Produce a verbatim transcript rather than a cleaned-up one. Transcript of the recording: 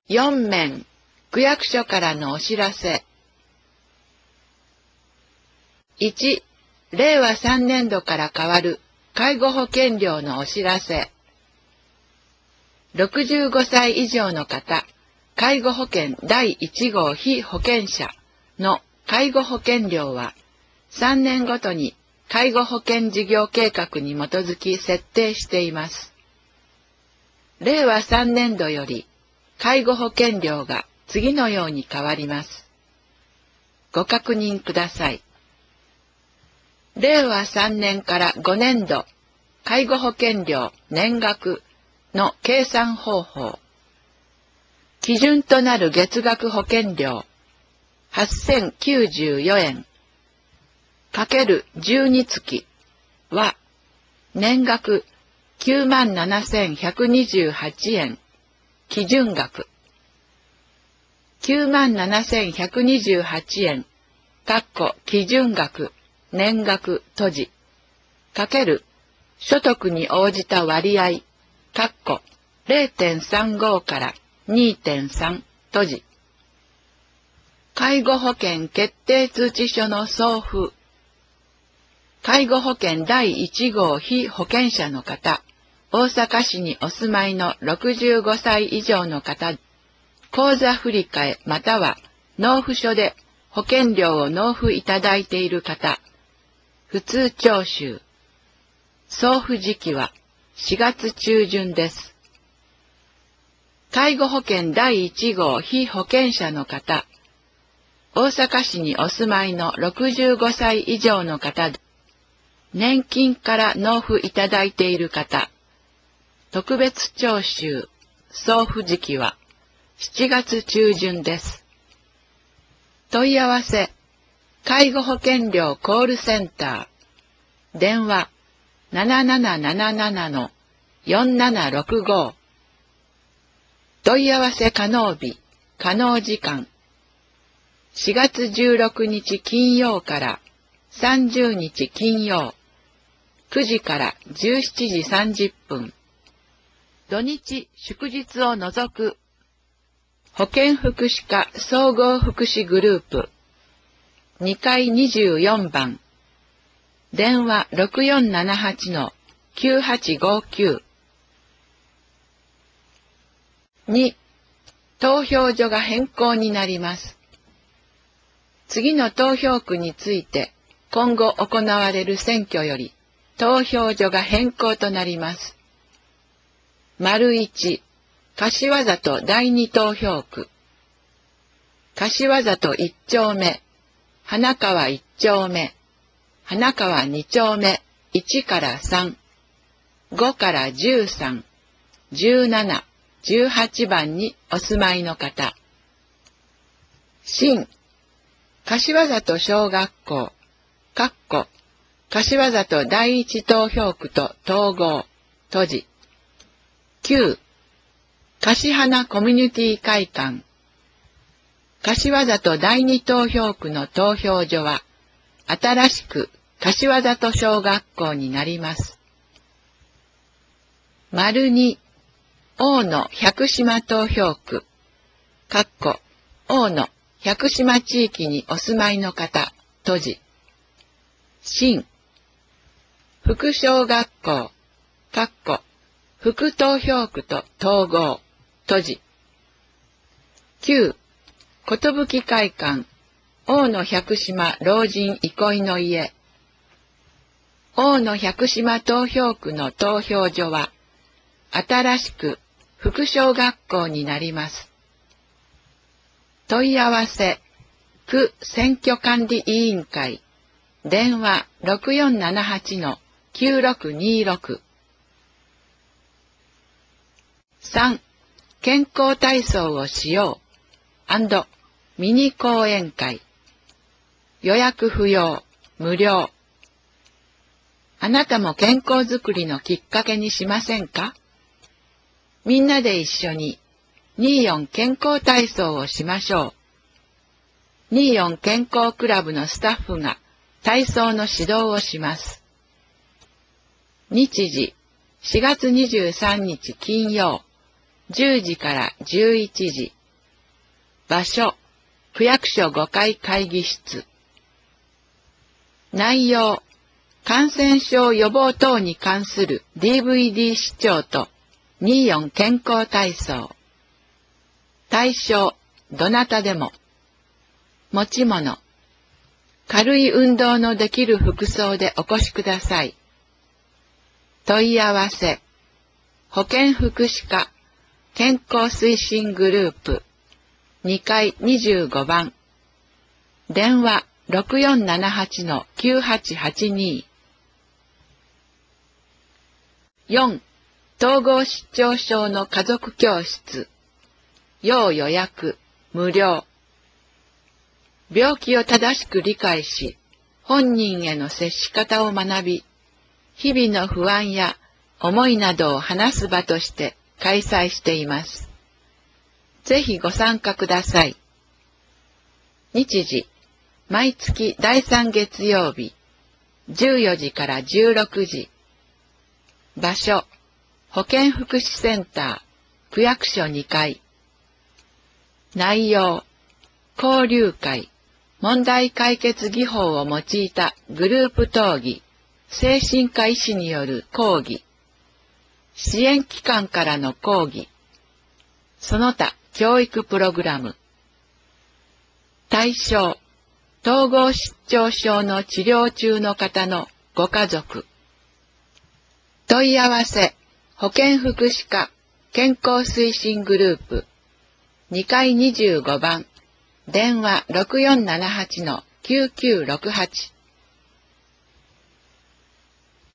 よん面、区役所からのお知らせ。いち、れいわさんねんどから変わる介護保険料のお知らせ。ろくじゅうごさい以上の方、介護保険だいいち号被保険者の介護保険料はさんねんごとに介護保険事業計画に基づき設定しています。れいわさんねんどより介護保険料が次のように変わります。ご確認ください。れいわさんねんからごねんど介護保険料年額の計算方法。基準となる月額保険料はっせんきゅうじゅうよえんかけるじゅうに月は年額きゅうまんななせんひゃくにじゅうはちえん基準額きゅうまんななせんひゃくにじゅうはちえんかっこ基準額年額閉じかける所得に応じた割合かっこ れいてんさんご から にてんさん 閉じ介護保険決定通知書の送付介護保険だいいち号被保険者の方、大阪市にお住まいのろくじゅうごさい以上の方、口座振替または納付書で保険料を納付いただいている方、普通徴収。送付時期はしがつ中旬です。介護保険だいいち号被保険者の方、大阪市にお住まいのろくじゅうごさい以上の方、年金から納付いただいている方、特別徴収、送付時期はしちがつ中旬です。問い合わせ、介護保険料コールセンター、電話なななななななのよんななろくご、問い合わせ可能日、可能時間、しがつじゅうろくにち金曜からさんじゅうにち金曜、くじからじゅうしちじさんじゅっぷん、土日祝日を除く、保健福祉課総合福祉グループ、にかいにじゅうよんばん、電話ろくよんななはちのきゅうはちごきゅう。に、投票所が変更になります。次の投票区について、今後行われる選挙より、投票所が変更となります。丸いち、柏里だいに投票区。柏里いち丁目、花川いち丁目、花川に丁目いちからさん、ごからじゅうさん、じゅうなな、じゅうはちばんにお住まいの方。新、柏里小学校、かっこ、柏里第一投票区と統合、閉じ。きゅう、柏花コミュニティ会館。柏里第二投票区の投票所は、新しく柏里小学校になります。丸に、大野百島投票区、かっこ、大野百島地域にお住まいの方、閉じ。新、副小学校、かっこ、副投票区と統合、閉じ。きゅう、寿会館、大野百島老人憩いの家。大野百島投票区の投票所は、新しく副小学校になります。問い合わせ、区選挙管理委員会、電話ろくよんななはちのきゅうろくにろく。さん、健康体操をしよう&ミニ講演会。予約不要、無料。あなたも健康づくりのきっかけにしませんか？みんなで一緒ににじゅうよん健康体操をしましょう。にじゅうよん健康クラブのスタッフが体操の指導をします。日時、しがつにじゅうさんにち金曜、 じゅうじからじゅういちじ。場所、区役所ごかい会議室。内容、感染症予防等に関する ディーブイディー 視聴とにじゅうよん健康体操。対象、どなたでも。持ち物、軽い運動のできる服装でお越しください。問い合わせ、保健福祉課健康推進グループにかいにじゅうごばん。電話 ろくよんななはちのきゅうはちはちに。よん. 統合失調症の家族教室。要予約、無料。病気を正しく理解し、本人への接し方を学び、日々の不安や思いなどを話す場として開催しています。ぜひご参加ください。日時、毎月だいさん月曜日、じゅうよじからじゅうろくじ。場所、保健福祉センター、区役所にかい。内容、交流会、問題解決技法を用いたグループ討議、精神科医師による講義、支援機関からの講義、その他教育プログラム。対象、統合失調症の治療中の方のご家族。問い合わせ、保健福祉課健康推進グループにかいにじゅうごばん。電話 ろくよんななはちのきゅうきゅうろくはち。